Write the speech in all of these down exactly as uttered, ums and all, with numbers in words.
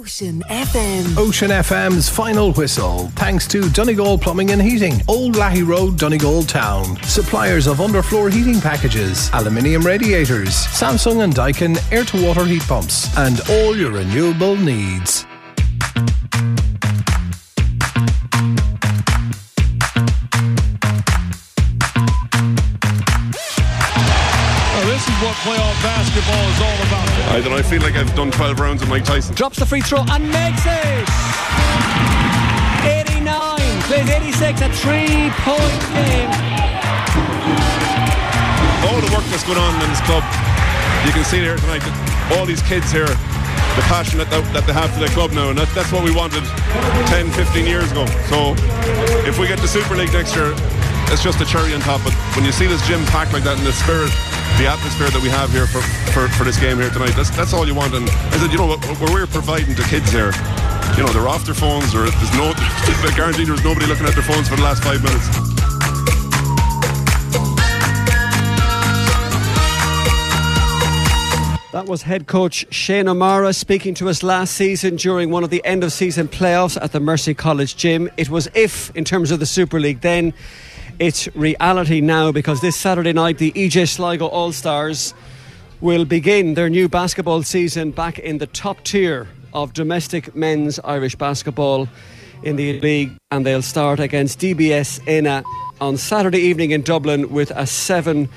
Ocean F M. Ocean F M's Final Whistle, thanks to Donegal Plumbing and Heating, Old Lahey Road, Donegal Town. Suppliers of underfloor heating packages, aluminium radiators, Samsung and Daikin air-to-water heat pumps, and all your renewable needs. This is what playoff basketball is all about. I don't know, I feel like I've done twelve rounds with Mike Tyson. Drops the free throw and makes it! eighty-nine, plays eighty-six, a three-point game. All the work that's going on in this club, you can see it here tonight, all these kids here, the passion that, that they have for their club now, and that, that's what we wanted ten, fifteen years ago. So if we get the Super League next year, it's just a cherry on top. But when you see this gym packed like that, and the spirit, the atmosphere that we have here for, for, for this game here tonight, that's that's all you want. And I said, you know, what, what we're providing to kids here, you know, they're off their phones, or there's no, I guarantee there's nobody looking at their phones for the last five minutes. That was head coach Shane O'Mara speaking to us last season during one of the end of season playoffs at the Mercy College gym. It was if in terms of the Super League then. It's reality now, because this Saturday night the E J Sligo All-Stars will begin their new basketball season back in the top tier of domestic men's Irish basketball in the league, and they'll start against D B S Enna on Saturday evening in Dublin with a seven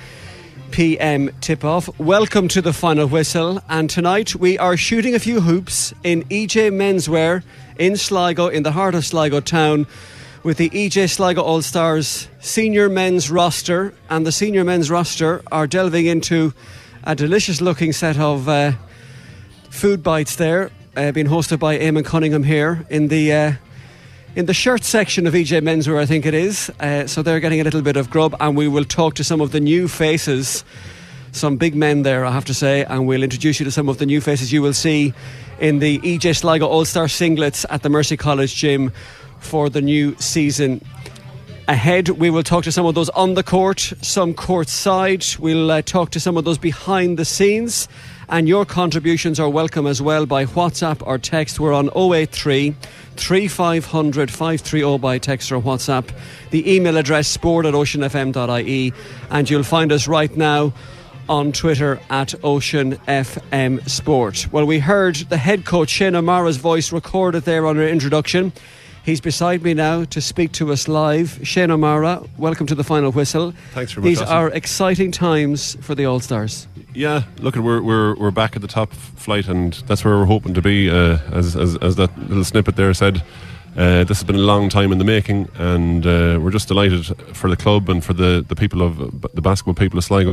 p.m. tip-off. Welcome to the Final Whistle, and tonight we are shooting a few hoops in E J Menswear in Sligo, in the heart of Sligo town, with the E J Sligo All-Stars senior men's roster. And the senior men's roster are delving into a delicious looking set of uh, food bites there, uh, being hosted by Eamon Cunningham here in the uh, in the shirt section of E J Menswear, I think it is. Uh, so they're getting a little bit of grub, and we will talk to some of the new faces, some big men there, I have to say, and we'll introduce you to some of the new faces you will see in the E J Sligo All-Star singlets at the Mercy College gym for the new season ahead. We will talk to some of those on the court, some court side. We'll uh, talk to some of those behind the scenes, and your contributions are welcome as well by WhatsApp or text. We're on oh eight three, three five zero zero, five three zero by text or WhatsApp. The email address sport at ocean f m dot i e, and you'll find us right now on Twitter at Ocean F M Sport. Well, we heard the head coach Shane O'Mara's voice recorded there on our introduction. He's beside me now to speak to us live. Shane O'Mara, welcome to the Final Whistle. Thanks very much. These Austin. are exciting times for the All-Stars. Yeah, look, we're we're we're back at the top flight, and that's where we're hoping to be. Uh, as, as as that little snippet there said, uh, this has been a long time in the making, and uh, we're just delighted for the club and for the, the people of the basketball people of Sligo.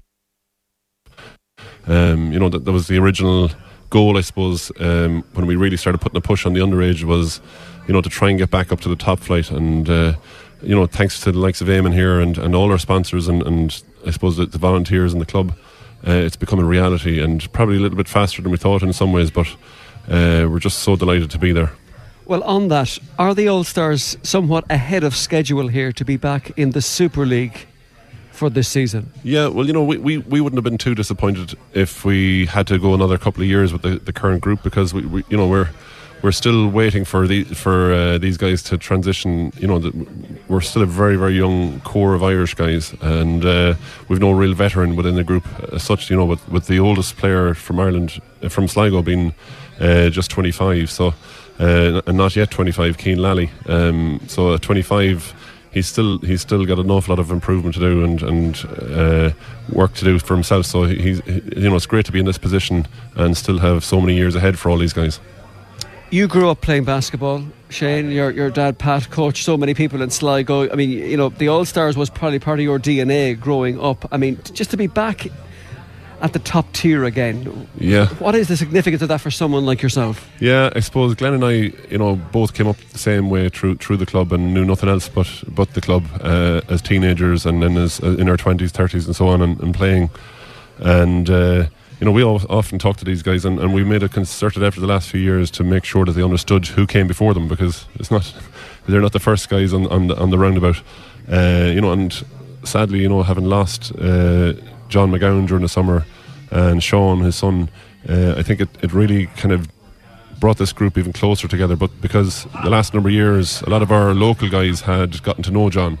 Um, you know, that, that was the original goal, I suppose, um, when we really started putting a push on the underage, was, you know, to try and get back up to the top flight. And uh, you know, thanks to the likes of Eamon here and, and all our sponsors and, and I suppose the, the volunteers in the club, uh, it's become a reality, and probably a little bit faster than we thought in some ways, but uh, we're just so delighted to be there. Well, on that, are the All-Stars somewhat ahead of schedule here to be back in the Super League for this season? Yeah, well, you know, we, we, we wouldn't have been too disappointed if we had to go another couple of years with the, the current group, because we, we you know we're we're still waiting for the for uh, these guys to transition. You know, the, we're still a very very young core of Irish guys, and uh, we've no real veteran within the group as such. You know, with with the oldest player from Ireland, uh, from Sligo, being uh, just twenty-five, so uh, and not yet twenty-five, Cian Lally. Um, so at twenty-five. He's still he's still got an awful lot of improvement to do and and uh, work to do for himself. So he's he, you know, it's great to be in this position and still have so many years ahead for all these guys. You grew up playing basketball, Shane. Your your dad Pat coached so many people in Sligo. I mean, you know, the All Stars was probably part of your D N A growing up. I mean, just to be back at the top tier again. Yeah. What is the significance of that for someone like yourself? Yeah, I suppose Glenn and I, you know, both came up the same way through through the club and knew nothing else but but the club uh, as teenagers, and then as uh, in our twenties, thirties, and so on, and, and playing. And uh, you know, we all, often talk to these guys, and, and we made a concerted effort the last few years to make sure that they understood who came before them, because it's not they're not the first guys on on the, on the roundabout. Uh, you know, and sadly, you know, having lost Uh, John McGowan during the summer and Sean, his son, uh, I think it, it really kind of brought this group even closer together. But because the last number of years, a lot of our local guys had gotten to know John,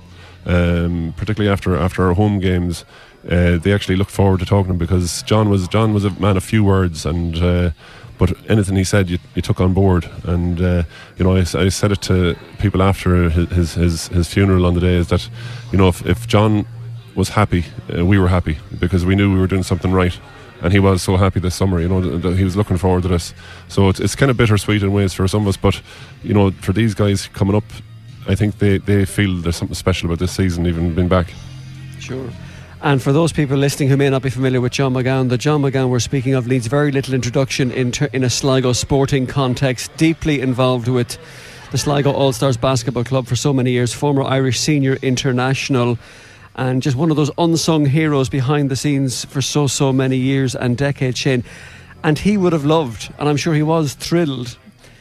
um, particularly after after our home games. Uh, they actually looked forward to talking to him, because John was John was a man of few words, and uh, but anything he said you, you took on board. And uh, you know, I, I said it to people after his his his funeral on the day, is that, you know, if, if John was happy, uh, we were happy, because we knew we were doing something right. And he was so happy this summer, you know, th- th- he was looking forward to this. So it's, it's kind of bittersweet in ways for some of us, but, you know, for these guys coming up, I think they, they feel there's something special about this season, even being back. Sure. And for those people listening who may not be familiar with John McGowan, the John McGowan we're speaking of needs very little introduction in, ter- in a Sligo sporting context, deeply involved with the Sligo All-Stars Basketball Club for so many years, former Irish senior international, and just one of those unsung heroes behind the scenes for so, so many years and decades, Shane. And he would have loved, and I'm sure he was thrilled,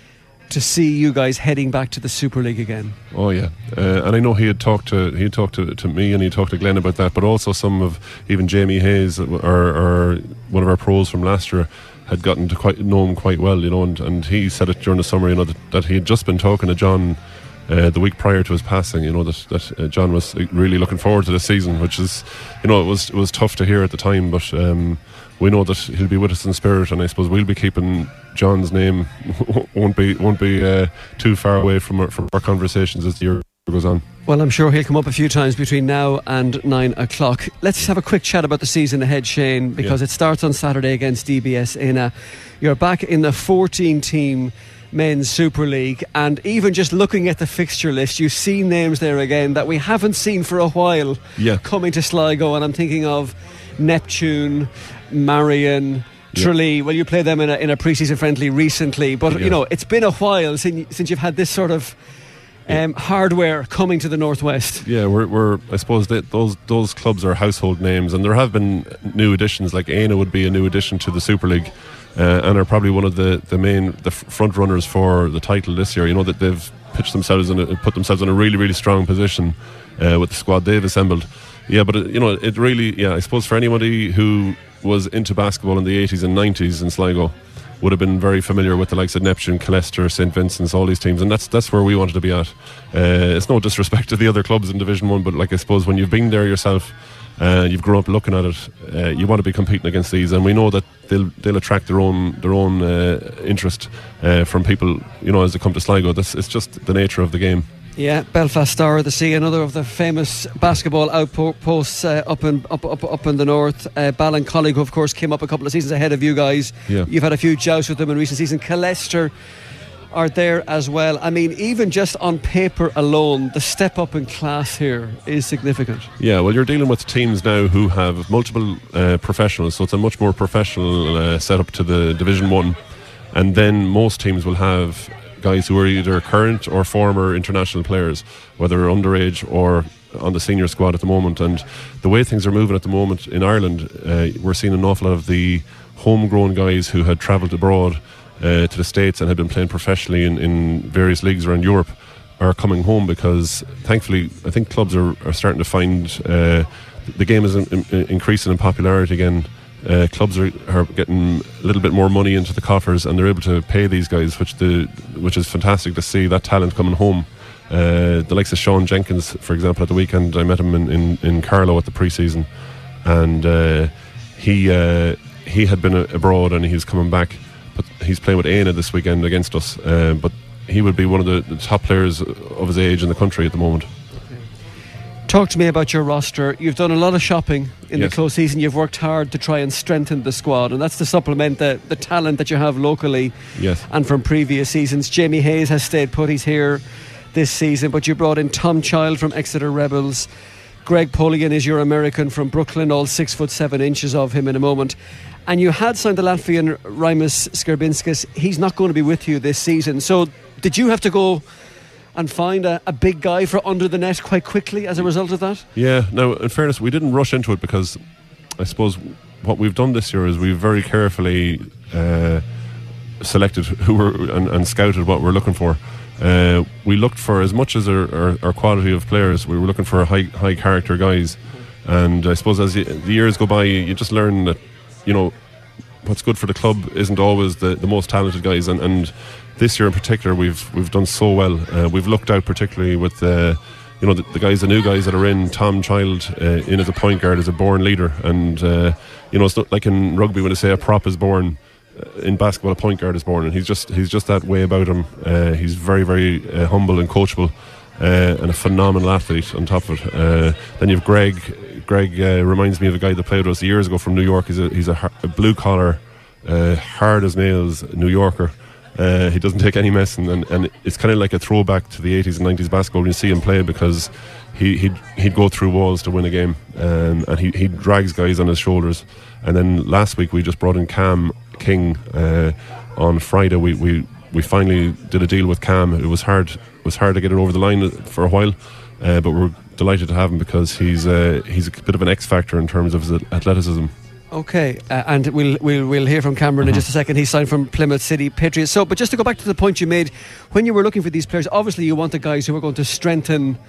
to see you guys heading back to the Super League again. Oh yeah, uh, and I know he had talked to he had talked to, to me, and he talked to Glenn about that, but also some of, even Jamie Hayes, or, or one of our pros from last year, had gotten to quite know him quite well, you know, and, and he said it during the summer, you know, that, that he had just been talking to John uh, the week prior to his passing, you know, that, that uh, John was really looking forward to this season, which is, you know, it was it was tough to hear at the time, but um, we know that he'll be with us in spirit, and I suppose we'll be keeping John's name won't be won't be uh, too far away from our, from our conversations as the year goes on. Well, I'm sure he'll come up a few times between now and nine o'clock. Let's have a quick chat about the season ahead, Shane, because yeah. it starts on Saturday against D B S Ina. You're back in the fourteen-team Men's Super League, and even just looking at the fixture list, you see names there again that we haven't seen for a while yeah. coming to Sligo, and I'm thinking of Neptune, Marion, Tralee. Well, you played them in a, in a pre-season friendly recently, but yeah. you know, it's been a while since, since you've had this sort of um, yeah. hardware coming to the Northwest. Yeah, we're, we're I suppose that those those clubs are household names, and there have been new additions. Like Aina would be a new addition to the Super League, uh, and are probably one of the, the main the front runners for the title this year. You know, that they've pitched themselves in a, put themselves in a really really strong position uh, with the squad they've assembled. Yeah, but it, you know, it really, yeah, I suppose for anybody who was into basketball in the eighties and nineties in Sligo would have been very familiar with the likes of Neptune, Colester, Saint Vincent's, all these teams, and that's that's where we wanted to be at. Uh, it's no disrespect to the other clubs in Division One, but like I suppose when you've been there yourself, uh, you've grown up looking at it, uh, you want to be competing against these, and we know that they'll they'll attract their own their own uh, interest uh, from people, you know, as they come to Sligo. That's it's just the nature of the game. Yeah, Belfast Star of the Sea, another of the famous basketball outposts uh, up in up, up up in the north. Uh, Ballincollig, who of course came up a couple of seasons ahead of you guys. Yeah. You've had a few jousts with them in recent seasons. Colester are there as well. I mean, even just on paper alone, the step up in class here is significant. Yeah, well, you're dealing with teams now who have multiple uh, professionals, so it's a much more professional uh, setup to the Division One, and then most teams will have guys who are either current or former international players, whether underage or on the senior squad at the moment. And the way things are moving at the moment in Ireland, uh, we're seeing an awful lot of the homegrown guys who had travelled abroad uh, to the States and had been playing professionally in, in various leagues around Europe are coming home, because thankfully I think clubs are, are starting to find uh, the game is in, in, increasing in popularity again. Uh, clubs are, are getting a little bit more money into the coffers, and they're able to pay these guys, which the which is fantastic to see that talent coming home. Uh, the likes of Sean Jenkins, for example, at the weekend I met him in, in, in Carlow at the pre-season, and uh, he uh, he had been abroad and he's coming back, but he's playing with Aina this weekend against us. Uh, but he would be one of the, the top players of his age in the country at the moment. Talk to me about your roster. You've done a lot of shopping in yes. the close season. You've worked hard to try and strengthen the squad, and that's to supplement the, the talent that you have locally yes. and from previous seasons. Jamie Hayes has stayed put. He's here this season, but you brought in Tom Child from Exeter Rebels. Greg Polian is your American from Brooklyn, all six foot seven inches of him in a moment. And you had signed the Latvian Rimas Skirbinskas. He's not going to be with you this season. So did you have to go and find a, a big guy for under the net quite quickly as a result of that? Yeah, now in fairness, we didn't rush into it, because I suppose what we've done this year is we've very carefully uh, selected who we're and, and scouted what we're looking for. Uh, we looked for, as much as our, our, our quality of players, we were looking for high high character guys, and I suppose as the years go by, you just learn that, you know, what's good for the club isn't always the, the most talented guys, and, and this year in particular we've we've done so well. Uh, we've looked out particularly with uh, you know the, the guys, the new guys that are in. Tom Child uh, in as a point guard, as a born leader, and uh, you know it's not like in rugby when they say a prop is born. In basketball, a point guard is born, and he's just he's just that way about him. Uh, he's very very uh, humble and coachable, uh, and a phenomenal athlete on top of it. Uh, then you've Greg. Greg uh, reminds me of a guy that played with us years ago from New York. He's a he's a, a blue collar, uh, hard as nails New Yorker. Uh, he doesn't take any mess, and, and, and it's kind of like a throwback to the eighties and nineties basketball when you see him play, because he he'd, he'd go through walls to win a game, um, and he he drags guys on his shoulders. And then last week we just brought in Cam King. Uh, on Friday we, we, we finally did a deal with Cam. It was hard it was hard to get it over the line for a while, uh, but we're delighted to have him because he's uh, he's a bit of an X factor in terms of his athleticism. Okay, uh, and we'll we'll we'll hear from Cameron mm-hmm. in just a second. He's signed from Plymouth City Patriots. So, but just to go back to the point you made, when you were looking for these players, obviously you want the guys who are going to strengthen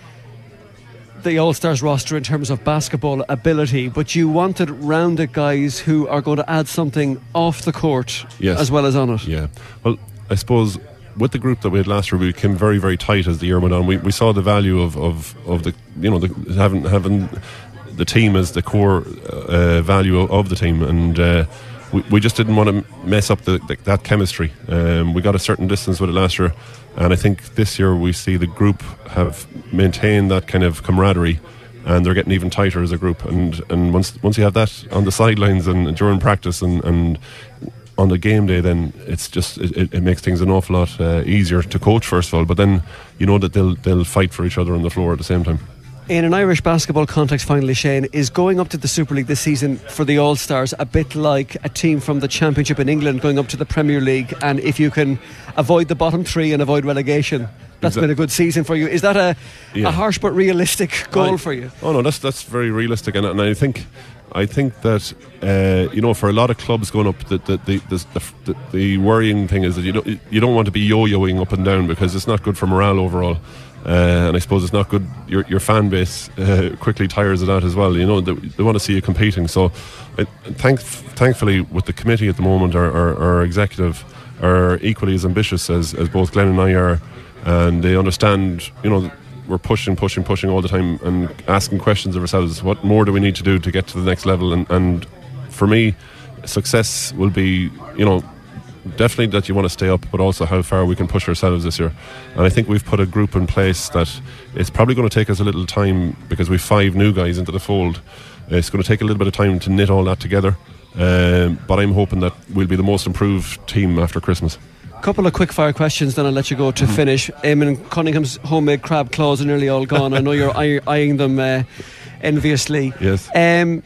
the All-Stars roster in terms of basketball ability, but you wanted rounded guys who are going to add something off the court yes. as well as on it. Yeah, well, I suppose with the group that we had last year, we became very, very tight as the year went on. We, we saw the value of, of, of the you know the, having having the team as the core uh, value of, of the team, and uh, we, we just didn't want to mess up the, the, that chemistry. Um, we got a certain distance with it last year. And I think this year we see the group have maintained that kind of camaraderie, and they're getting even tighter as a group. And and once once you have that on the sidelines and during practice and, and on the game day, then it's just it, it makes things an awful lot uh, easier to coach, first of all. But then you know that they'll they'll fight for each other on the floor at the same time. In an Irish basketball context, finally, Shane, is going up to the Super League this season for the All-Stars a bit like a team from the Championship in England going up to the Premier League, and if you can avoid the bottom three and avoid relegation, that's been a good season for you. Is that a, yeah. a harsh but realistic goal I, for you? Oh no, that's that's very realistic, and, and I think I think that uh, you know, for a lot of clubs going up, the the the, the, the, the worrying thing is that you don't you don't want to be yo-yoing up and down, because it's not good for morale overall. Uh, and I suppose it's not good. Your your fan base uh, quickly tires of that as well. You know, they, they want to see you competing. So, I, thank, thankfully, with the committee at the moment, our, our, our executive are equally as ambitious as, as both Glenn and I are, and they understand. You know, we're pushing, pushing, pushing all the time, and asking questions of ourselves. What more do we need to do to get to the next level? And, and for me, success will be, you know, definitely that you want to stay up, but also how far we can push ourselves this year. And I think we've put a group in place that it's probably going to take us a little time, because we've five new guys into the fold. It's going to take a little bit of time to knit all that together, um, but I'm hoping that we'll be the most improved team after Christmas. Couple of quick fire questions, then I'll let you go to finish. Eamon Cunningham's homemade crab claws are nearly all gone. I know you're eye- eyeing them uh, enviously. Yes. Um,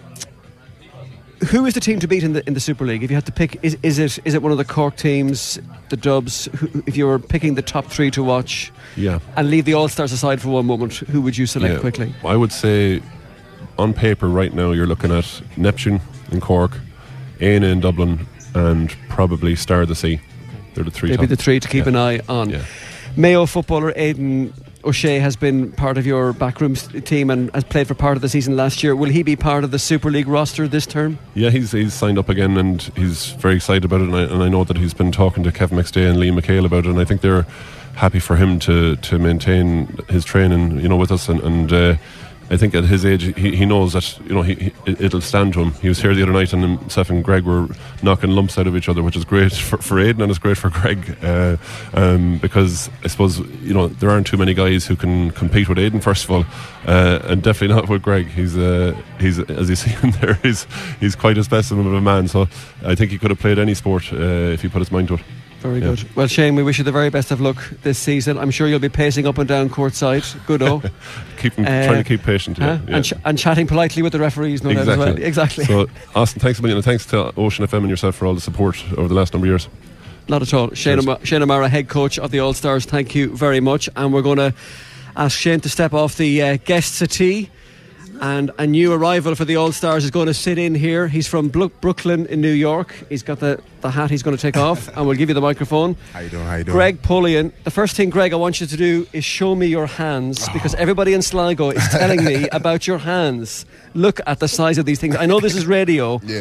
Who is the team to beat in the in the Super League? If you had to pick, is is it is it one of the Cork teams, the Dubs? Who, if you were picking the top three to watch, yeah, and leave the All-Stars aside for one moment, who would you select yeah. quickly? I would say, on paper right now, you're looking at Neptune in Cork, Éina in Dublin, and probably Star of the Sea. They're the three. They'd top. be the three to keep yeah. an eye on. Yeah. Mayo footballer Aidan O'Shea has been part of your backroom team and has played for part of the season last year. Will he be part of the Super League roster this term? Yeah, he's he's signed up again, and he's very excited about it, and I, and I know that he's been talking to Kevin McStay and Liam McHale about it, and I think they're happy for him to, to maintain his training, you know, with us, and, and uh, I think at his age he, he knows that, you know, he, he, it'll stand to him. He was here the other night, and himself and Greg were knocking lumps out of each other, which is great for, for Aidan, and it's great for Greg, uh, um, because I suppose, you know, there aren't too many guys who can compete with Aidan, first of all, uh, and definitely not with Greg. He's uh, he's as you see him there, he's he's quite a specimen of a man. So I think he could have played any sport uh, if he put his mind to it. Very yeah. good. Well, Shane, we wish you the very best of luck this season. I'm sure you'll be pacing up and down courtside. Good oh. keep uh, trying to keep patient, yeah, huh? yeah. And, ch- and chatting politely with the referees, no exactly. doubt as well. Exactly. So, Austin, thanks a million, and thanks to Ocean F M and yourself for all the support over the last number of years. Not at all. Shane, Am- Shane O'Mara, head coach of the All-Stars, thank you very much. And we're going to ask Shane to step off the uh, guest settee. And a new arrival for the All-Stars is going to sit in here. He's from Bro- Brooklyn in New York. He's got the, the hat he's going to take off, and we'll give you the microphone. How you doing? How you doing? Greg Pullian. The first thing, Greg, I want you to do is show me your hands, oh. because everybody in Sligo is telling me about your hands. Look at the size of these things. I know this is radio, yeah,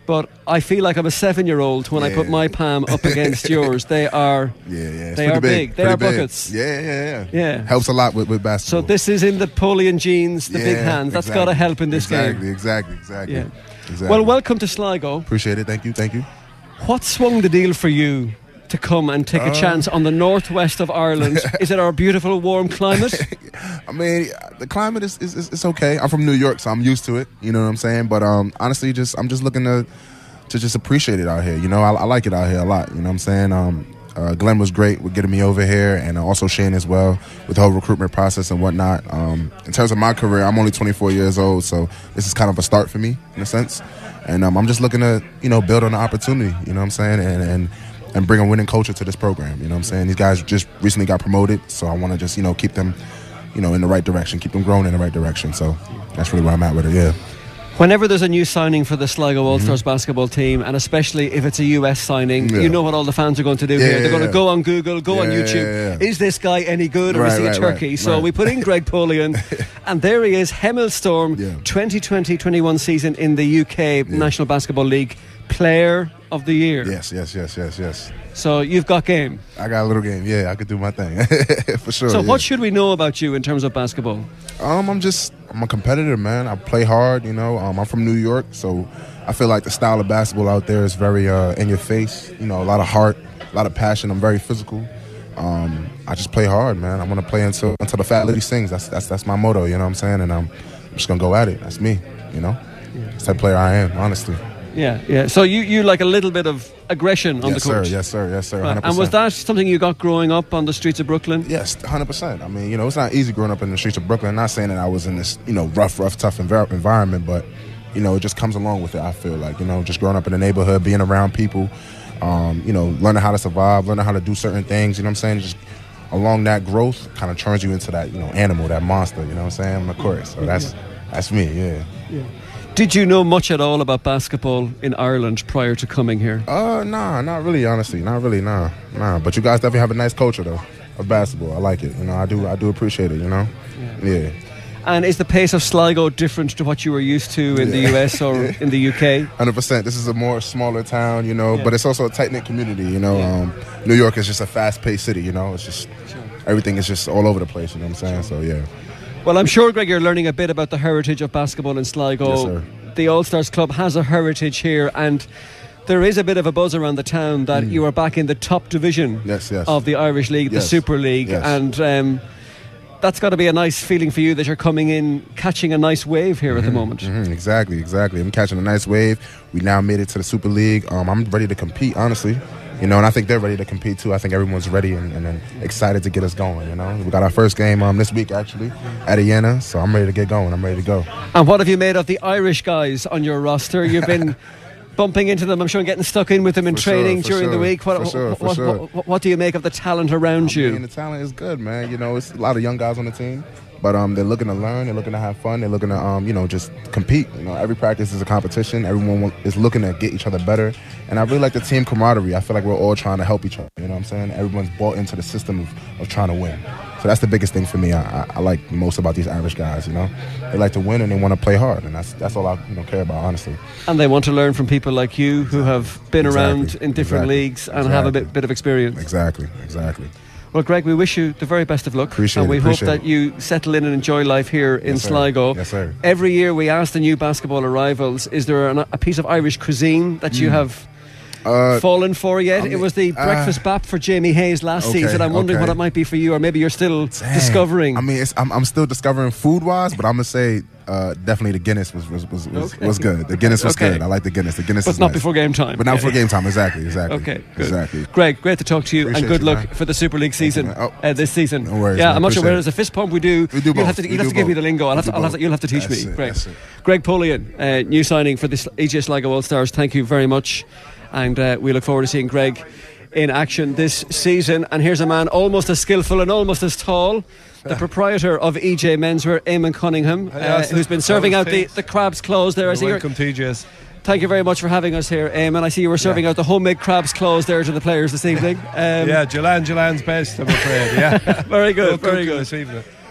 but I feel like I'm a seven-year-old when Yeah. I put my palm up against yours. They are, Yeah, yeah. It's they pretty are big. They pretty are big. buckets. Yeah, yeah, yeah. Yeah. Helps a lot with, with So basketball. this is in the Napoleon jeans, the Yeah, big hands. That's exactly. got to help in this exactly, game. Exactly, exactly, Yeah. exactly. Well, welcome to Sligo. Appreciate it. Thank you, thank you. What swung the deal for you to come and take a Uh, chance on the northwest of Ireland? Is it our beautiful warm climate? I mean, the climate is, is, is it's okay. I'm from New York, so I'm used to it. You know what I'm saying? But um, honestly, just I'm just looking to to just appreciate it out here. You know, I, I like it out here a lot. You know what I'm saying? Um, uh, Glenn was great with getting me over here, and also Shane as well with the whole recruitment process and whatnot. Um, in terms of my career, I'm only twenty-four years old, so this is kind of a start for me in a sense. And um, I'm just looking to, you know, build on the opportunity. You know what I'm saying? And and and bring a winning culture to this program. You know what I'm saying? These guys just recently got promoted, so I want to just, you know, keep them, you know, in the right direction, keep them growing in the right direction. So that's really where I'm at with it, yeah. Whenever there's a new signing for the Sligo All-Stars basketball team, and especially if it's a U S signing, Yeah. you know what all the fans are going to do Yeah, here. They're yeah, going to yeah. go on Google, go on Yeah, YouTube. yeah, yeah. Is this guy any good, or is Right, he a right, turkey? right, so right. we put in Greg Polian, and there he is, Hemelstorm, Yeah. twenty twenty twenty-one season in the U K National Basketball League Player of the Year. Yes, yes, yes, yes, yes. So you've got game. I got a little game. Yeah, I could do my thing for sure. So yeah. what should we know about you in terms of basketball? Um, I'm just I'm a competitor, man. I play hard, you know. Um, I'm from New York, so I feel like the style of basketball out there is very uh, in your face. You know, a lot of heart, a lot of passion. I'm very physical. Um, I just play hard, man. I want to play until until the fat lady sings. That's that's that's my motto. You know what I'm saying? And I'm just gonna go at it. That's me. You know, that's the type of player I am, honestly. Yeah, yeah. So you, you like a little bit of aggression on yes, the court. sir. Yes, sir. Yes, sir. Right. one hundred percent. And was that something you got growing up on the streets of Brooklyn? Yes, one hundred percent. I mean, you know, it's not easy growing up in the streets of Brooklyn. Not saying that I was in this, you know, rough, rough, tough envir- environment, but, you know, it just comes along with it, I feel like. You know, just growing up in the neighborhood, being around people, um, you know, learning how to survive, learning how to do certain things, you know what I'm saying? Just along that growth kind of turns you into that, you know, animal, that monster, you know what I'm saying, on the court. So that's, that's me, yeah. Yeah. Did you know much at all about basketball in Ireland prior to coming here? Uh, nah, not really, honestly. Not really, nah, nah. But you guys definitely have a nice culture, though, of basketball. I like it. You know, I do I do appreciate it, you know? Yeah. yeah. And is the pace of Sligo different to what you were used to in the U S or in the U K? one hundred percent. This is a more smaller town, you know, Yeah. but it's also a tight-knit community, you know. Yeah. Um, New York is just a fast-paced city, you know. It's just, everything is just all over the place, you know what I'm saying? So, yeah. Well, I'm sure, Greg, you're learning a bit about the heritage of basketball in Sligo. Yes, sir. The All-Stars Club has a heritage here, and there is a bit of a buzz around the town that you are back in the top division Yes, yes. of the Irish League, the Yes. Super League, Yes. and um, that's got to be a nice feeling for you that you're coming in, catching a nice wave here at the moment. Mhm, exactly, exactly. I'm catching a nice wave. We now made it to the Super League. Um, I'm ready to compete, honestly. You know, and I think they're ready to compete too. I think everyone's ready and, and, and excited to get us going. You know, we got our first game um, this week actually at Iena, so I'm ready to get going. I'm ready to go. And what have you made of the Irish guys on your roster? You've been bumping into them, I'm sure, and getting stuck in with them in For sure, training for during the sure, week. What, for sure, for what, sure. what, what do you make of the talent around I you? mean, the talent is good, man. You know, it's a lot of young guys on the team, but um, they're looking to learn. They're looking to have fun. They're looking to, um, you know, just compete. You know, every practice is a competition. Everyone wa- is looking to get each other better. And I really like the team camaraderie. I feel like we're all trying to help each other. You know what I'm saying? Everyone's bought into the system of, of trying to win. So that's the biggest thing for me. I, I, I like most about these Irish guys. You know, they like to win and they want to play hard, and that's that's all I you know, care about, honestly. And they want to learn from people like you who have been Exactly, around in different exactly, leagues and have a exactly. bit, bit of experience. Exactly, exactly. Well, Greg, we wish you the very best of luck. Appreciate and we it, hope appreciate that it. you settle in and enjoy life here in Yes, sir. Sligo. Yes, sir. Every year we ask the new basketball arrivals, is there an, a piece of Irish cuisine that you have Uh, fallen for yet? I mean, it was the uh, breakfast bap for Jamie Hayes last okay, season. I'm wondering okay. what it might be for you, or maybe you're still Dang. discovering. I mean, it's, I'm, I'm still discovering food wise, but I'm gonna say uh, definitely the Guinness was was was, was, Okay. was good. The Guinness was Okay. good. I like the Guinness. The Guinness but is not nice. before game time. But not Yeah, before yeah. game time. Exactly. Exactly. Okay, good. Exactly. Greg, great to talk to you, Appreciate and good you, luck man. for the Super League season man. Oh, uh, this season. no worries, yeah, man. I'm not sure Appreciate whether it. there's a fist pump. We do. We do You'll both. have to, We you'll have do to give me both. the lingo. I'll We have to, do I'll have to, both. you'll have to teach That's me. it, Greg. that's it. Greg Polian, uh, new signing for this E J Sligo All Stars. Thank you very much, and uh, we look forward to seeing Greg in action this season. And here's a man almost as skillful and almost as tall, the proprietor of E J Menswear, Eamon Cunningham, uh, who's been serving out the, the crabs clothes there. I see Welcome, T Js. Thank you very much for having us here, Eamon. I see you were serving Yeah. out the homemade crabs clothes there to the players this evening. Um, Yeah, Jalan Jalan's best, I'm afraid. Yeah, Very good, No very cooking good. this evening.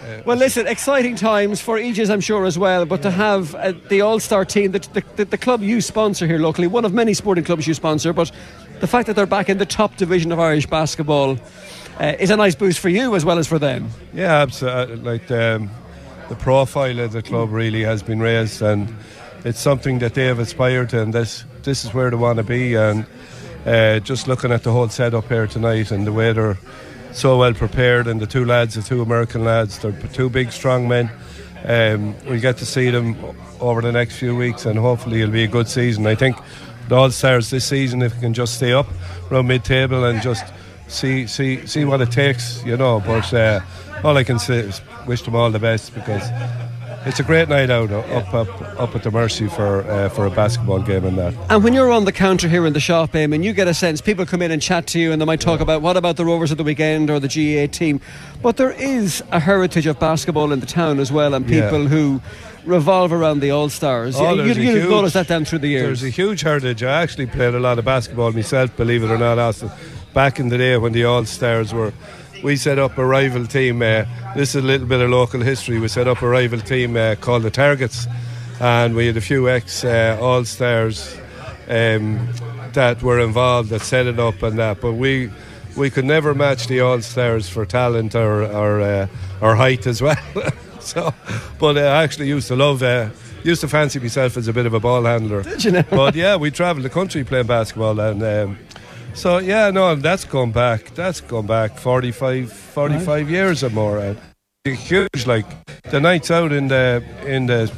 uh, Well, listen, exciting times for Aegis, I'm sure, as well. But to have uh, the All-Star team, the, the, the, the club you sponsor here locally, one of many sporting clubs you sponsor, but the fact that they're back in the top division of Irish basketball uh, is a nice boost for you as well as for them. Yeah, absolutely. Like um, the profile of the club really has been raised, and it's something that they have aspired to, and this this is where they want to be. And uh, just looking at the whole setup here tonight and the way they're so well prepared, and the two lads, the two American lads, they're two big strong men. Um, we'll get to see them over the next few weeks, and hopefully it'll be a good season. I think the All-Stars this season, if we can just stay up around mid-table and just see see see what it takes, you know. But uh, all I can say is wish them all the best, because it's a great night out up up up at the Mercy for uh, for a basketball game and that. And when you're on the counter here in the shop, Eamon, you get a sense, people come in and chat to you and they might talk yeah. about what about the Rovers of the weekend or the G A A team, but there is a heritage of basketball in the town as well, and people yeah. who revolve around the All-Stars. Oh, you, you, you've noticed that down through the years. There's a huge heritage. I actually played a lot of basketball myself, believe it or not, Austin. Back in the day when the All-Stars were, we set up a rival team. Uh, this is a little bit of local history. We set up a rival team uh, called the Targets, and we had a few ex uh, All-Stars um, that were involved that set it up and that. But we we could never match the All-Stars for talent or or, uh, or height as well. So, but uh, I actually used to love, uh, used to fancy myself as a bit of a ball handler. Did you know? But yeah, we travelled the country playing basketball, and um, so yeah, no, that's gone back. That's gone back forty-five, forty-five right. years or more. And huge, like the nights out in the in the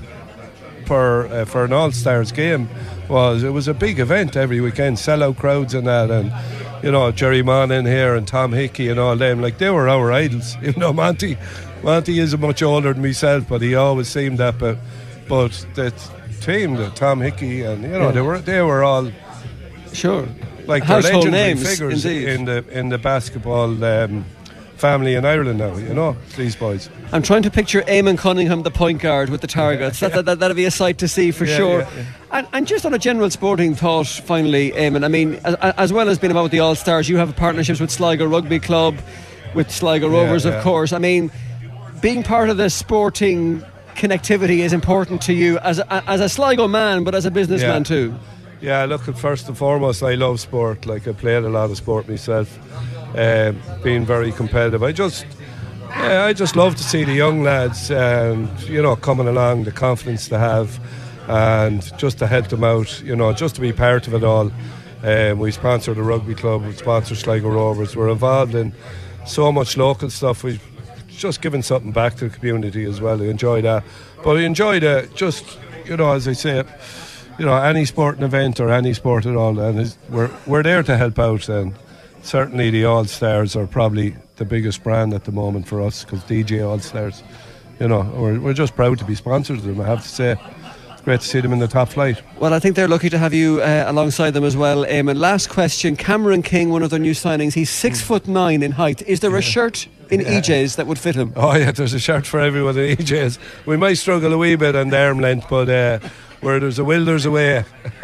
for uh, for an All-Stars game was it was a big event every weekend, sellout crowds and that, and you know Jerry Mann in here and Tom Hickey and all them, like they were our idols. Even though Monty. Monty isn't much older than myself, but he always seemed that. But, but the team, the Tom Hickey, and you know, yeah. they were they were all sure like household legendary names figures indeed. in the in the basketball um, family in Ireland now. You know, these boys. I'm trying to picture Eamon Cunningham, the point guard with the Targets. That, that, that, that'd be a sight to see for yeah, sure. Yeah, yeah. And, and just on a general sporting thought, finally, Eamon. I mean, as, as well as being about the All Stars, you have partnerships with Sligo Rugby Club, with Sligo Rovers, yeah, yeah. of course. I mean, being part of the sporting connectivity is important to you as a, as a Sligo man, but as a businessman yeah. too. Yeah, look, first and foremost, I love sport. Like, I played a lot of sport myself, uh, being very competitive. I just, yeah, I just love to see the young lads, um, you know, coming along, the confidence they have, and just to help them out, you know, just to be part of it all. Um, we sponsor the rugby club, we sponsor Sligo Rovers. We're involved in so much local stuff. We've just giving something back to the community as well. I enjoy that, but I enjoy the just, you know, as I say, you know, any sporting event or any sport at all, and we're we're there to help out. And certainly the All Stars are probably the biggest brand at the moment for us, because D J All Stars, you know, we're we're just proud to be sponsors of them, I have to say. It's great to see them in the top flight. Well, I think they're lucky to have you uh, alongside them as well, Eamon. Last question: Cameron King, one of their new signings, he's six foot nine in height. Is there yeah. a shirt in yeah. E J's that would fit him? Oh yeah, there's a shirt for everyone in E J's. We might struggle a wee bit on the arm length, but uh, where there's a will, there's a way.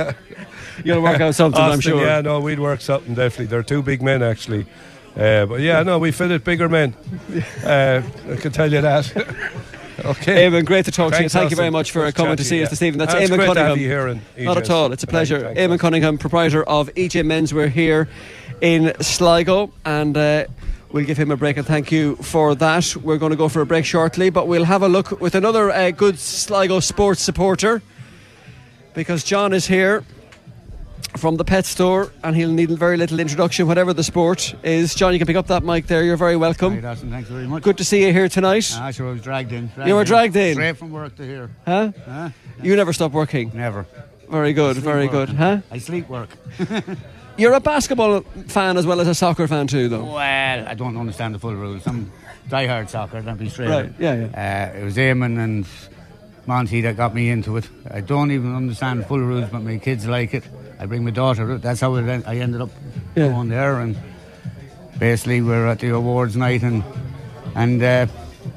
You'll work out something, Austin, I'm sure. Yeah, no, we'd work something definitely. They're two big men actually, uh, but yeah, no, we fit it bigger men. Uh, I can tell you that. Okay, Eamon, great to talk Thanks, to you. Thank Austin. you very much for Good coming to see yeah. us this evening. That's That's Eamon great Cunningham. To have you here in E J's. Not at all. It's a pleasure. Thanks, Eamon Cunningham, proprietor of E J Menswear here in Sligo, and uh, we'll give him a break and thank you for that. We're going to go for a break shortly, but we'll have a look with another uh, good Sligo sports supporter, because John is here from the pet store, and he'll need very little introduction, whatever the sport is. John, you can pick up that mic there. You're very welcome. Hi, Dawson, thanks very much. Good to see you here tonight. Ah, sure, I was dragged in. Dragged you were in. dragged in? Straight from work to here. Huh? huh? You never stop working? Never. Very good, very work. good. Huh? I sleep work. You're a basketball fan as well as a soccer fan too, though. Well, I don't understand the full rules. I'm die-hard soccer, don't be straight. Right, yeah, yeah. Uh, it was Eamon and Monty that got me into it. I don't even understand the full rules, but my kids like it. I bring my daughter. That's how it, I ended up yeah. going there. And basically, we're at the awards night, and and uh,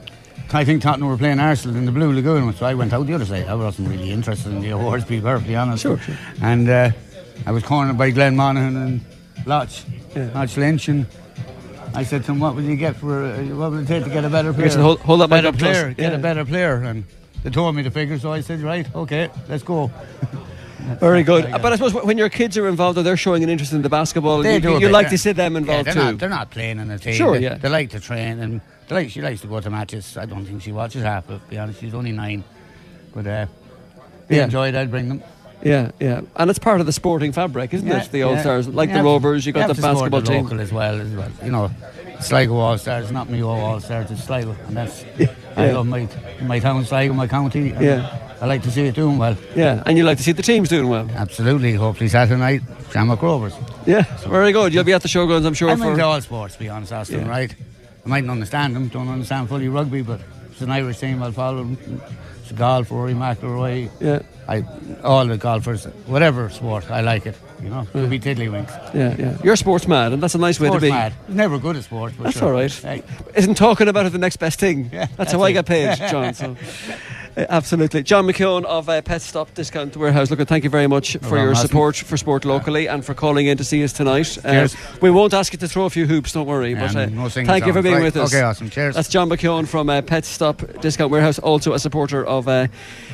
I think Tottenham were playing Arsenal in the Blue Lagoon, so I went out the other side. I wasn't really interested in the awards, to be perfectly honest. Sure, sure. And uh, I was cornered by Glenn Monaghan and Lodge, yeah. Lodge Lynch, and I said to him, what will you get for, uh, what will it take to get a better player? Said, hold, hold that better mic up player, close. get Yeah. a better player. And they told me the figure, so I said, right, okay, let's go. Very good. But I suppose when your kids are involved or they're showing an interest in the basketball, They you, do a you bit, like yeah. to see them Yeah, involved they're too. not, they're not playing in a team. Sure, they, yeah. They like to train, and they like, she likes to go to matches. I don't think she watches half of it, to be honest. She's only nine. But uh, they Yeah. enjoy it, I'd bring them. Yeah, yeah. And it's part of the sporting fabric, isn't Yeah, it? The yeah. All-Stars. Like You the have- Rovers, you got have the to support basketball the team. local as well, as well. You know, Sligo All-Stars, not me All-Stars, it's Sligo. And that's, I Yeah. love my, my town, Sligo, my county. and Yeah. I like to see it doing well. Yeah, and you like to see the teams doing well. Absolutely. Hopefully Saturday night, Shamrock Rovers. Yeah, very good. You'll be at the showgrounds, I'm sure. I'm for into all sports, to be honest, Austin, Yeah. right? I mightn't understand them, don't understand fully rugby, but it's an Irish team, I'll follow them. It's golf, Rory McIlroy. Yeah, I, all the golfers, whatever sport, I like it. You know, it'll be tiddlywinks. yeah, yeah. You're sports mad, and that's a nice way Sports to be. mad. Never good at sports, but That's sure. all right. Hey, Isn't talking about it the next best thing? Yeah, that's, that's how I it. get paid, John. So. Uh, Absolutely. John McKeown of uh, Pet Stop Discount Warehouse. Look, thank you very much for problem, your Austin. support for sport locally and for calling in to see us tonight. Uh, Cheers. we won't ask you to throw a few hoops, don't worry. Yeah, but uh, no singing thank you for songs. being Right, with us. okay, awesome. Cheers. That's John McKeown from uh, Pet Stop Discount Warehouse, also a supporter of uh,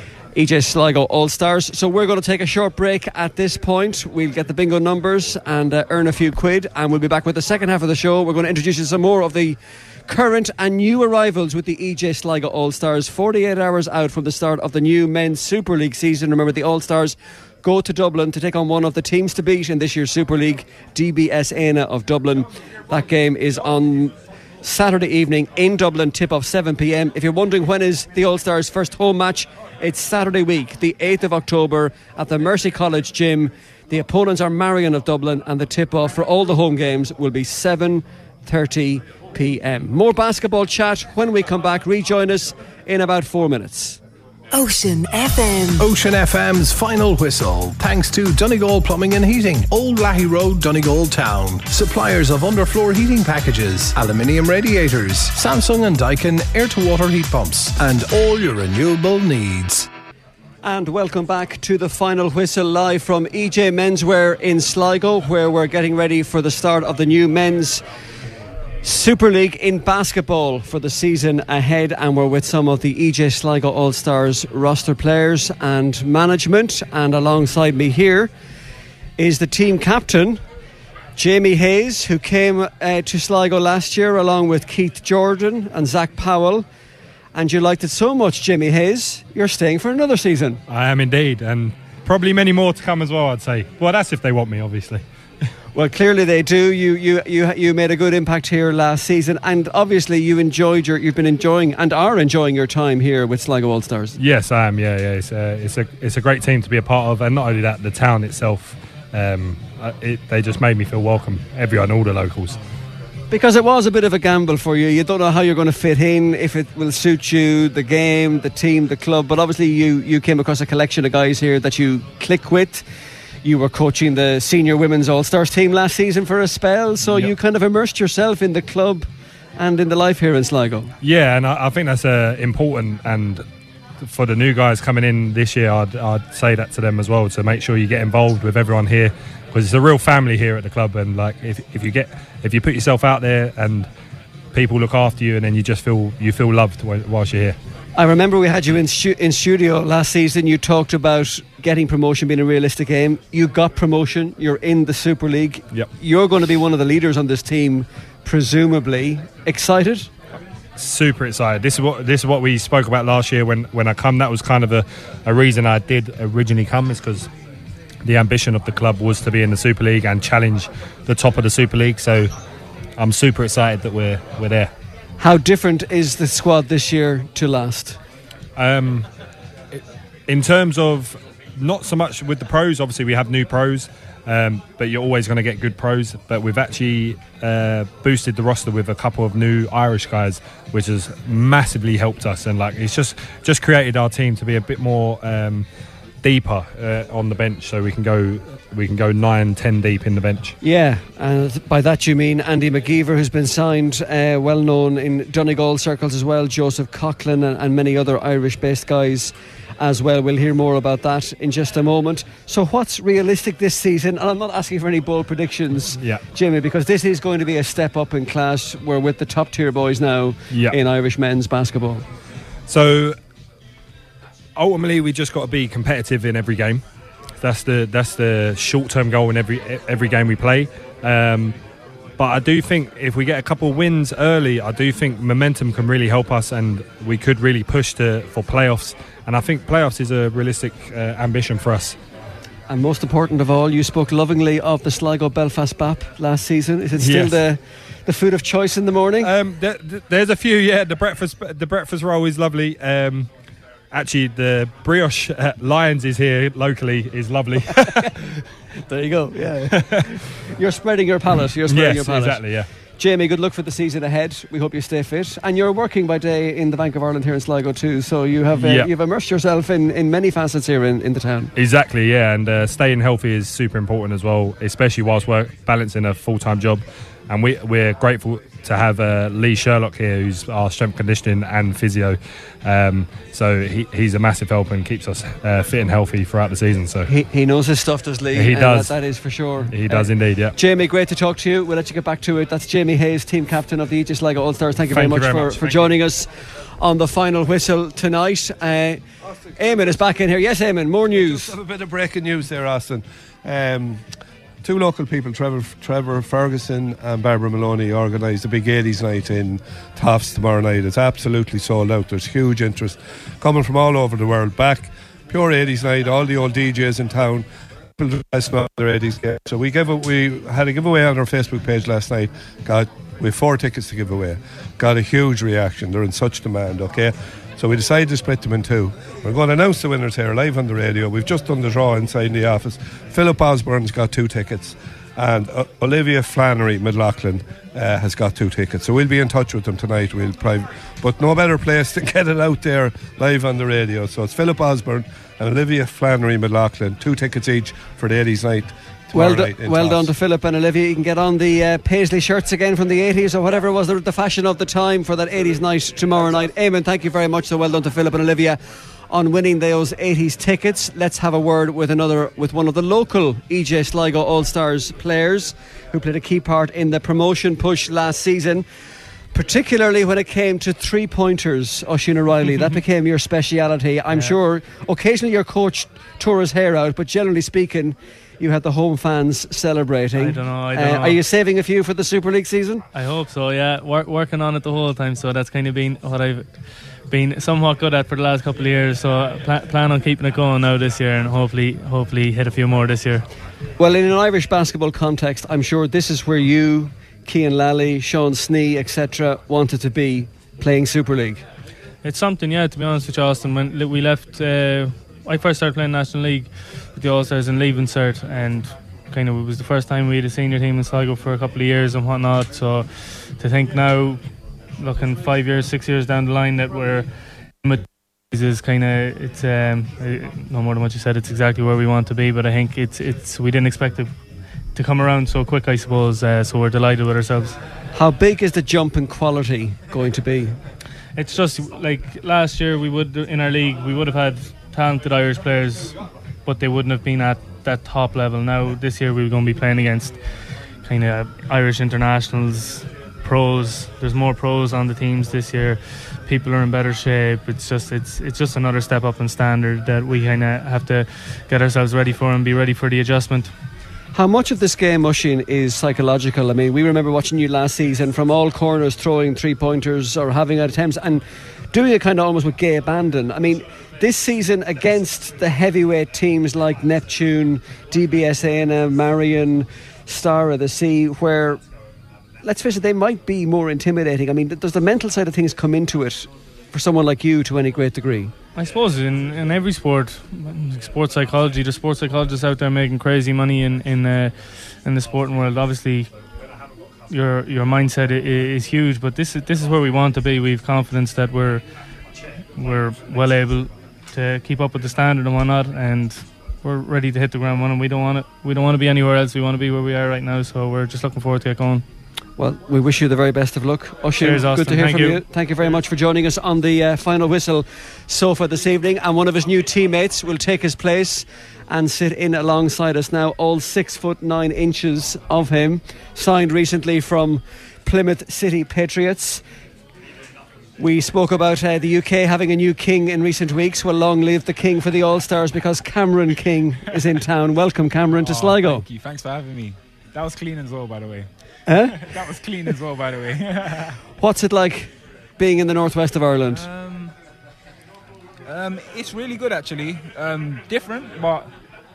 E J Sligo All Stars. So we're going to take a short break at this point. We'll get the bingo numbers and uh, earn a few quid, and we'll be back with the second half of the show. We're going to introduce you to some more of the current and new arrivals with the E J Sligo All Stars. forty-eight hours out from the start of the new Men's Super League season. Remember, the All Stars go to Dublin to take on one of the teams to beat in this year's Super League, D B S Aina of Dublin. That game is on Saturday evening in Dublin, tip-off seven p.m. If you're wondering when is the All Stars' first home match, it's Saturday week, the eighth of October at the Mercy College Gym. The opponents are Marion of Dublin, and the tip-off for all the home games will be seven thirty p.m. More basketball chat when we come back. Rejoin us in about four minutes. Ocean F M. Ocean F M's Final Whistle, thanks to Donegal Plumbing and Heating, Old Lahey Road, Donegal Town. Suppliers of underfloor heating packages, aluminium radiators, Samsung and Daikin air-to-water heat pumps, and all your renewable needs. And welcome back to the Final Whistle, live from E J Menswear in Sligo, where we're getting ready for the start of the new Men's Super League in basketball for the season ahead, and we're with some of the E J Sligo All-Stars roster players and management, and alongside me here is the team captain, Jamie Hayes, who came uh, to Sligo last year along with Keith Jordan and Zach Powell. And you liked it so much, Jamie Hayes, you're staying for another season. I am indeed, and probably many more to come as well, I'd say. Well, that's if they want me, obviously. Well, clearly they do. You you you you made a good impact here last season, and obviously you enjoyed your you've been enjoying and are enjoying your time here with Sligo All Stars. Yes, I am. Yeah, yeah. It's a it's a it's a great team to be a part of, and not only that, the town itself. Um, it, they just made me feel welcome. Everyone, all the locals. Because it was a bit of a gamble for you. You don't know how you're going to fit in, if it will suit you, the game, the team, the club. But obviously you you came across a collection of guys here that you click with. You were coaching the senior women's All-Stars team last season for a spell, so Yep. you kind of immersed yourself in the club and in the life here in Sligo. Yeah, and I, I think that's uh, important. And for the new guys coming in this year, I'd, I'd say that to them as well, to make sure you get involved with everyone here, because it's a real family here at the club. And like, if if you get if you put yourself out there and people look after you, and then you just feel you feel loved wh- whilst you're here. I remember we had you in stu- in studio last season. You talked about getting promotion being a realistic aim. You got promotion. You're in the Super League. Yep. You're going to be one of the leaders on this team, presumably. Excited? Super excited. This is what this is what we spoke about last year when, when I come. That was kind of a, a reason I did originally come, is because the ambition of the club was to be in the Super League and challenge the top of the Super League. So I'm super excited that we're we're there. How different is the squad this year to last? Um, in terms of not so much with the pros, obviously we have new pros, um, but you're always going to get good pros. But we've actually uh, boosted the roster with a couple of new Irish guys, which has massively helped us. And like, it's just just created our team to be a bit more um, deeper uh, on the bench, so we can go we can go nine, ten deep in the bench. Yeah, and by that you mean Andy McGeever, who's been signed, uh, well known in Donegal circles as well, Joseph Coughlin and, and many other Irish-based guys. as well. We'll hear more about that in just a moment. So what's realistic this season? And I'm not asking for any bold predictions, yeah. Jimmy, because this is going to be a step up in class. We're with the top tier boys now yeah. in Irish men's basketball. So ultimately we just got to be competitive in every game. That's the that's the short-term goal in every every game we play. Um, but I do think if we get a couple of wins early, I do think momentum can really help us, and we could really push to for playoffs. And I think playoffs is a realistic uh, ambition for us. And most important of all, you spoke lovingly of the Sligo Belfast B A P last season. Is it still yes. the the food of choice in the morning? Um, there, there's a few. Yeah, the breakfast the breakfast roll is lovely. Um, Actually, the brioche uh, Lions is here locally is lovely. There you go. Yeah, you're spreading your palate. You're spreading yes, your palate. exactly. Yeah. Jamie, good luck for the season ahead. We hope you stay fit, and you're working by day in the Bank of Ireland here in Sligo too. So you have uh, yeah. you've immersed yourself in, in many facets here in, in the town. Exactly. Yeah, and uh, staying healthy is super important as well, especially whilst work balancing a full time job. And we, we're grateful to have uh, Lee Sherlock here, who's our strength conditioning and physio. Um, so he, he's a massive help and keeps us uh, fit and healthy throughout the season. So he, he knows his stuff, does Lee? He does. That, that is for sure. He does uh, indeed, yeah. Jamie, great to talk to you. We'll let you get back to it. That's Jamie Hayes, team captain of the Aegis Sligo All Stars. Thank you very Thank much you very for, much. for joining you. us on the final whistle tonight. Uh, Eamon is back in here. Yes, Eamon, more news. Just have a bit of breaking news there, Austin. Um, Two local people, Trevor Trevor Ferguson and Barbara Maloney, organised a big eighties night in Toffs tomorrow night. It's absolutely sold out. There's huge interest coming from all over the world. Back, pure eighties night, all the old D Js in town, people dressing up their eighties game. So we gave a, we had a giveaway on our Facebook page last night. Got we have four tickets to give away. Got a huge reaction. They're in such demand, okay? So we decided to split them in two. We're going to announce the winners here live on the radio. We've just done the draw inside the office. Philip Osborne's got two tickets, and uh, Olivia Flannery Midlachlan uh, has got two tickets. So we'll be in touch with them tonight. We'll probably, but no better place to get it out there live on the radio. So it's Philip Osborne and Olivia Flannery Midlachlan, two tickets each for the eighties night. Well, do, well done to Philip and Olivia. You can get on the uh, paisley shirts again from the eighties or whatever was the, the fashion of the time for that eighties night tomorrow night. Eamon, thank you very much. So well done to Philip and Olivia on winning those eighties tickets. Let's have a word with another with one of the local E J Sligo All-Stars players who played a key part in the promotion push last season, particularly when it came to three-pointers. Oisín O'Reilly, that became your speciality. I'm yeah. sure occasionally your coach tore his hair out, but generally speaking, you had the home fans celebrating. I don't know. I don't uh, know. Are you saving a few for the Super League season? I hope so, yeah. Work, working on it the whole time, so that's kind of been what I've been somewhat good at for the last couple of years. So pl- plan on keeping it going now this year, and hopefully, hopefully hit a few more this year. Well, in an Irish basketball context, I'm sure this is where you, Cian Lally, Sean Snee, et cetera, wanted to be playing Super League. It's something, yeah. To be honest with you, Austin, when we left. Uh, I first started playing National League with the All-Stars in Leaving Cert, and kind of it was the first time we had a senior team in Sligo for a couple of years and whatnot. So to think now, looking five years, six years down the line, that we're is kind of it's um, no more than what you said. It's exactly where we want to be. But I think it's it's we didn't expect it to come around so quick, I suppose. Uh, so we're delighted with ourselves. How big is the jump in quality going to be? It's just like last year we would in our league we would have had talented Irish players, but they wouldn't have been at that top level. Now this year we're going to be playing against kind of Irish internationals, pros. There's more pros on the teams this year. People are in better shape. It's just it's it's just another step up in standard that we kind of have to get ourselves ready for and be ready for the adjustment. How much of this game, Oisín, is psychological? I mean, we remember watching you last season from all corners, throwing three pointers or having attempts and doing it kind of almost with gay abandon. I mean, this season against the heavyweight teams like Neptune, D B S A and M, Marion, Star of the Sea, where, let's face it, they might be more intimidating. I mean, does the mental side of things come into it for someone like you to any great degree? I suppose in, in every sport, sports psychology, there's sports psychologists out there making crazy money in in, uh, in the sporting world. Obviously, your your mindset is huge, but this is this is where we want to be. We have confidence that we're we're well able to keep up with the standard and whatnot, and we're ready to hit the ground running. We don't want it. We don't want to be anywhere else. We want to be where we are right now. So we're just looking forward to it going. Well, we wish you the very best of luck. Oisin, Cheers, Austin. good to hear Thank from you. you. Thank you very much for joining us on the uh, final whistle sofa this evening. And one of his new teammates will take his place and sit in alongside us now, all six foot nine inches of him. Signed recently from Plymouth City Patriots. We spoke about uh, the U K having a new king in recent weeks. Well, long live the king for the All-Stars, because Cameron King is in town. Welcome, Cameron, to Oh, Sligo. Thank you. Thanks for having me. That was clean as well, by the way. Huh? That was clean as well, by the way. What's it like being in the northwest of Ireland? um, um, it's really good, actually. Um, different, but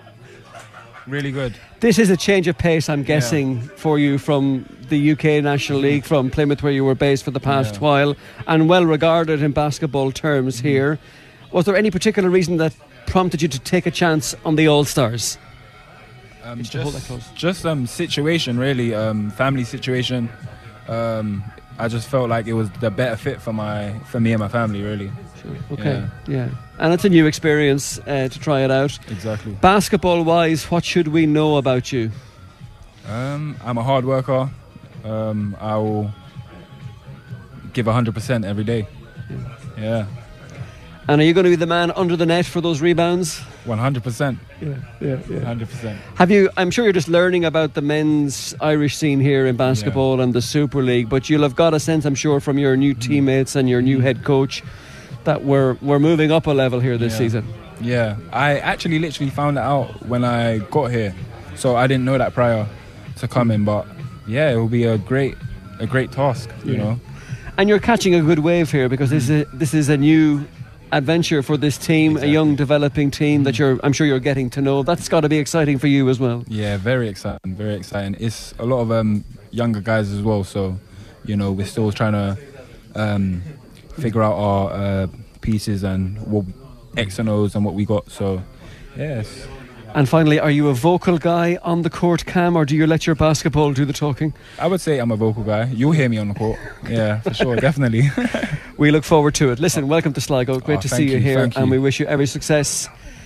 really good. This is a change of pace, I'm guessing, for you from the U K National League, from Plymouth, where you were based for the past Yeah. while, and well regarded in basketball terms Mm-hmm. here. Was there any particular reason that prompted you to take a chance on the All-Stars? Um, Just to hold that just close. just um, situation, really. Um, family situation. Um, I just felt like it was the better fit for my for me and my family, really. Okay, Yeah. yeah. And it's a new experience uh, to try it out. Exactly. Basketball-wise, what should we know about you? Um, I'm a hard worker. Um, I will give one hundred percent every day. Yeah, And are you going to be the man under the net for those rebounds? one hundred percent. Yeah, yeah, yeah. one hundred percent. Have you? I'm sure you're just learning about the men's Irish scene here in basketball and the Super League, but you'll have got a sense, I'm sure, from your new teammates and your new head coach, that we're we're moving up a level here this Yeah. season. Yeah, I actually literally found that out when I got here, so I didn't know that prior to coming. But yeah, it will be a great, a great task, you Yeah. know. And you're catching a good wave here, because this is a, this is a new adventure for this team, a young developing team that you're I'm sure you're getting to know. That's got to be exciting for you as well. Yeah, very exciting, very exciting. It's a lot of um, younger guys as well, so you know we're still trying to um, figure out our uh, pieces and what X and O's and what we got. So yes. And finally, are you a vocal guy on the court, Cam, or do you let your basketball do the talking? I would say I'm a vocal guy. You'll hear me on the court. Yeah, for sure, definitely. We look forward to it. Listen, welcome to Sligo. Great Oh, to thank see you, you, here, thank and you. we wish you every success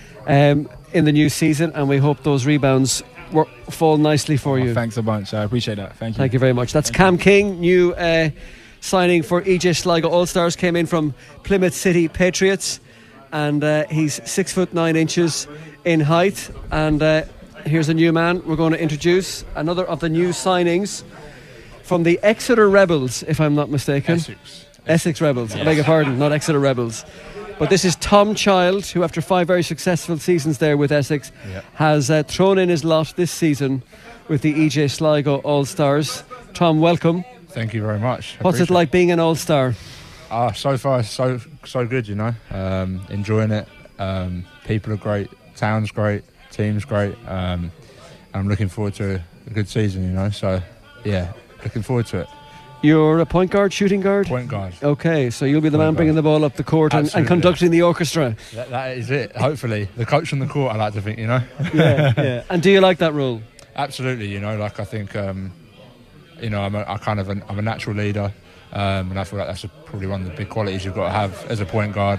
um, in the new season. And we hope those rebounds work, fall nicely for you. Oh, thanks a bunch. I appreciate that. Thank you. Thank you very much. That's Cam King, new uh, signing for E J Sligo All Stars. Came in from Plymouth City Patriots, and uh, he's six foot nine inches in height. And uh, here's a new man we're going to introduce, another of the new signings from the Exeter Rebels, if I'm not mistaken. Essex. Essex Rebels. I beg your pardon, not Exeter Rebels. But this is Tom Child, who after five very successful seasons there with Essex, Yeah. has uh, thrown in his lot this season with the E J Sligo All Stars. Tom, welcome. Thank you very much. What's it Appreciate like being an All Star? Ah, so far so so good, you know. Um, enjoying it. Um, people are great. Town's great. Team's great. Um, I'm looking forward to a good season, you know. So yeah, looking forward to it. You're a point guard, shooting guard? Point guard. Okay, so you'll be the Point man guard. bringing the ball up the court and, and Absolutely. conducting the orchestra. That, that is it. Hopefully, the coach on the court. I like to think, you know. Yeah, yeah. And do you like that role? Absolutely, you know. Like I think, um, you know, I'm a, I kind of an, I'm a natural leader, um, and I feel like that's a, probably one of the big qualities you've got to have as a point guard.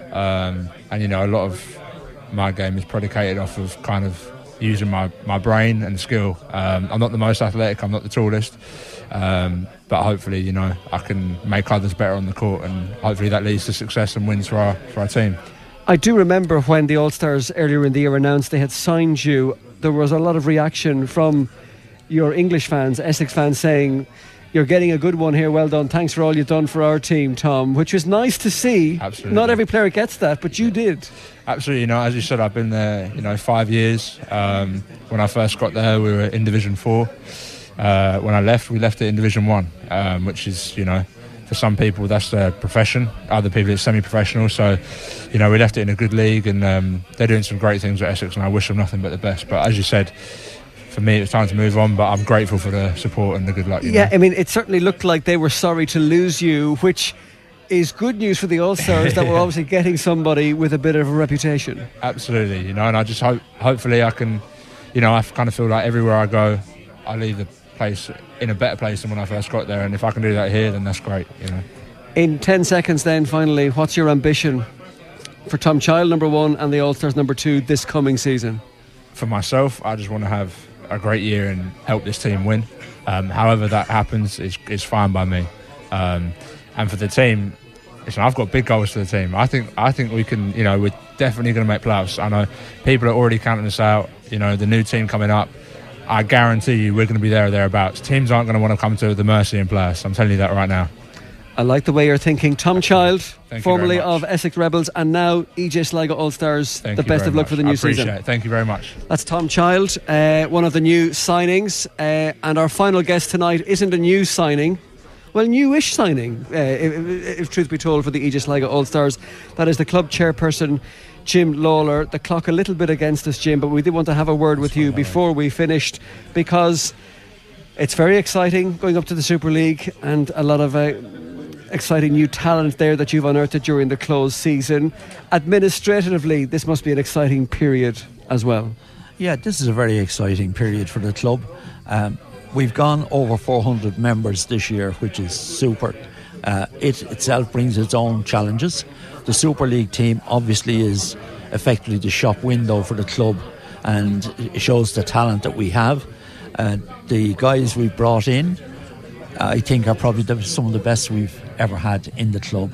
Um, and you know, a lot of my game is predicated off of kind of using my, my brain and skill. Um, I'm not the most athletic. I'm not the tallest. Um, but hopefully, you know, I can make others better on the court, and hopefully that leads to success and wins for our for our team. I do remember when the All Stars earlier in the year announced they had signed you, there was a lot of reaction from your English fans, Essex fans, saying, "You're getting a good one here, well done, thanks for all you've done for our team, Tom," which was nice to see. Absolutely. Not every player gets that, but you did. Absolutely, you know, as you said, I've been there, you know, five years. Um, when I first got there, we were in Division Four. Uh, when I left, we left it in Division One, um, which is, you know, for some people that's their profession. Other people it's semi-professional. So, you know, we left it in a good league, and um, they're doing some great things at Essex, and I wish them nothing but the best. But as you said, for me, it's time to move on. But I'm grateful for the support and the good luck. You Yeah, know? I mean, it certainly looked like they were sorry to lose you, which is good news for the All Stars that we're obviously getting somebody with a bit of a reputation. Absolutely, you know, and I just hope, hopefully, I can, you know, I kind of feel like everywhere I go, I leave the place in a better place than when I first got there, and if I can do that here, then that's great, you know. In ten seconds, then, finally, what's your ambition for Tom Child, number one, and the All Stars, number two, this coming season? For myself, I just want to have a great year and help this team win. Um, however that happens is is fine by me. Um, and for the team, listen, I've got big goals for the team. I think I think we can. You know, we're definitely going to make playoffs. I know people are already counting us out. You know, the new team coming up. I guarantee you, we're going to be there or thereabouts. Teams aren't going to want to come to the Mercy and play us. I'm telling you that right now. I like the way you're thinking. Tom Child, Thank formerly of Essex Rebels and now E J Sligo All-Stars. Thank the you best very of luck much. for the I new appreciate season. it. Thank you very much. That's Tom Child, uh, one of the new signings. Uh, and our final guest tonight isn't a new signing. Well, newish signing, uh, if, if, if truth be told, for the E J Sligo All-Stars. That is the club chairperson, Jim Lawler. The clock a little bit against us, Jim, but we did want to have a word with you before we finished, because it's very exciting going up to the Super League, and a lot of uh, exciting new talent there that you've unearthed during the closed season. Administratively, this must be an exciting period as well. Yeah, this is a very exciting period for the club. Um, we've gone over four hundred members this year, which is super. Uh, it itself brings its own challenges. The Super League team obviously is effectively the shop window for the club, and it shows the talent that we have. Uh, the guys we've brought in, I think, are probably the, some of the best we've ever had in the club.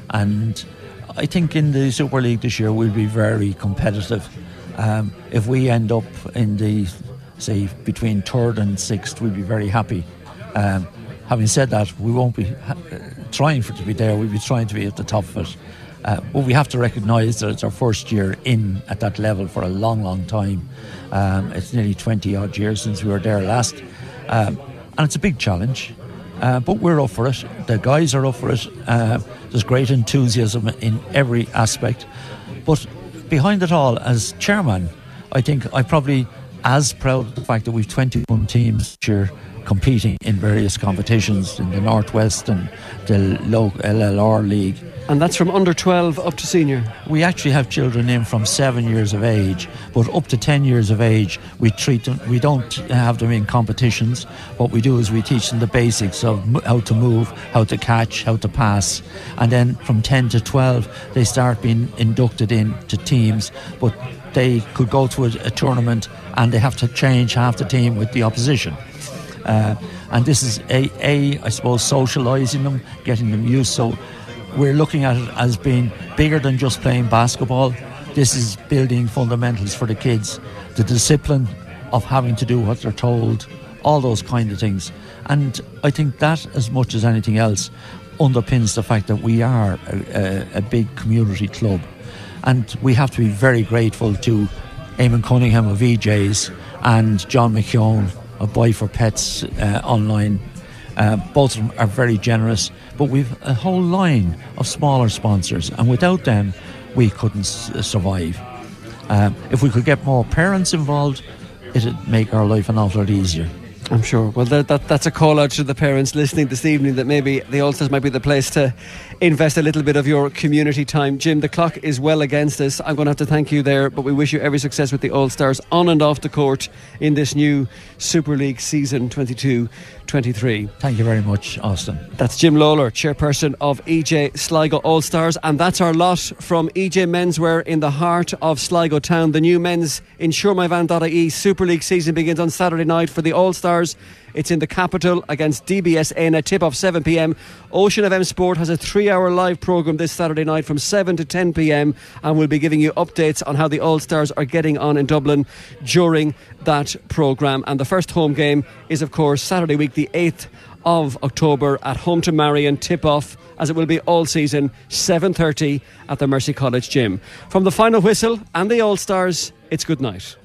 And I think in the Super League this year we'll be very competitive. Um, if we end up in the, say, between third and sixth, we'll be very happy. Um, having said that, we won't be ha- trying for it to be there. We'll be trying to be at the top of it. Uh, but we have to recognise that it's our first year in at that level for a long, long time. Um, it's nearly twenty odd years since we were there last. Um, and it's a big challenge. Uh, but we're up for it. The guys are up for it. Uh, there's great enthusiasm in every aspect. But behind it all, as chairman, I think I'm probably as proud of the fact that we've twenty-one teams this year competing in various competitions in the Northwest and the local L L R League. And that's from under twelve up to senior? We actually have children in from seven years of age, but up to ten years of age we treat them, we don't have them in competitions. What we do is we teach them the basics of how to move, how to catch, how to pass, and then from ten to twelve they start being inducted into teams, but they could go to a, a tournament and they have to change half the team with the opposition. Uh, and this is a, a, I suppose, socialising them, getting them used. So we're looking at it as being bigger than just playing basketball. This is building fundamentals for the kids, the discipline of having to do what they're told, all those kind of things. And I think that, as much as anything else, underpins the fact that we are a, a, a big community club. And we have to be very grateful to Eamon Cunningham of E J's and John McKeown of Buy for Pets uh, online. Uh, both of them are very generous, but we've a whole line of smaller sponsors, and without them we couldn't s- survive. Uh, if we could get more parents involved, it'd make our life an awful lot easier. I'm sure. Well, that, that, that's a call out to the parents listening this evening, that maybe the All-Stars might be the place to invest a little bit of your community time. Jim, the clock is well against us. I'm going to have to thank you there, but we wish you every success with the All-Stars on and off the court in this new Super League season twenty-two twenty-three. Thank you very much, Austin. That's Jim Lawler, chairperson of E J Sligo All-Stars, and that's our lot from E J Menswear in the heart of Sligo town. The new men's insure my van dot I E Super League season begins on Saturday night for the All-Stars. It's in the capital against D B S N at tip-off seven p.m. Ocean F M Sport has a three-hour live programme this Saturday night from seven to ten p.m. and we'll be giving you updates on how the All-Stars are getting on in Dublin during that programme. And the first home game is, of course, Saturday week, the eighth of October at home to Marion, tip-off, as it will be all season, seven thirty at the Mercy College Gym. From the final whistle and the All-Stars, it's good night.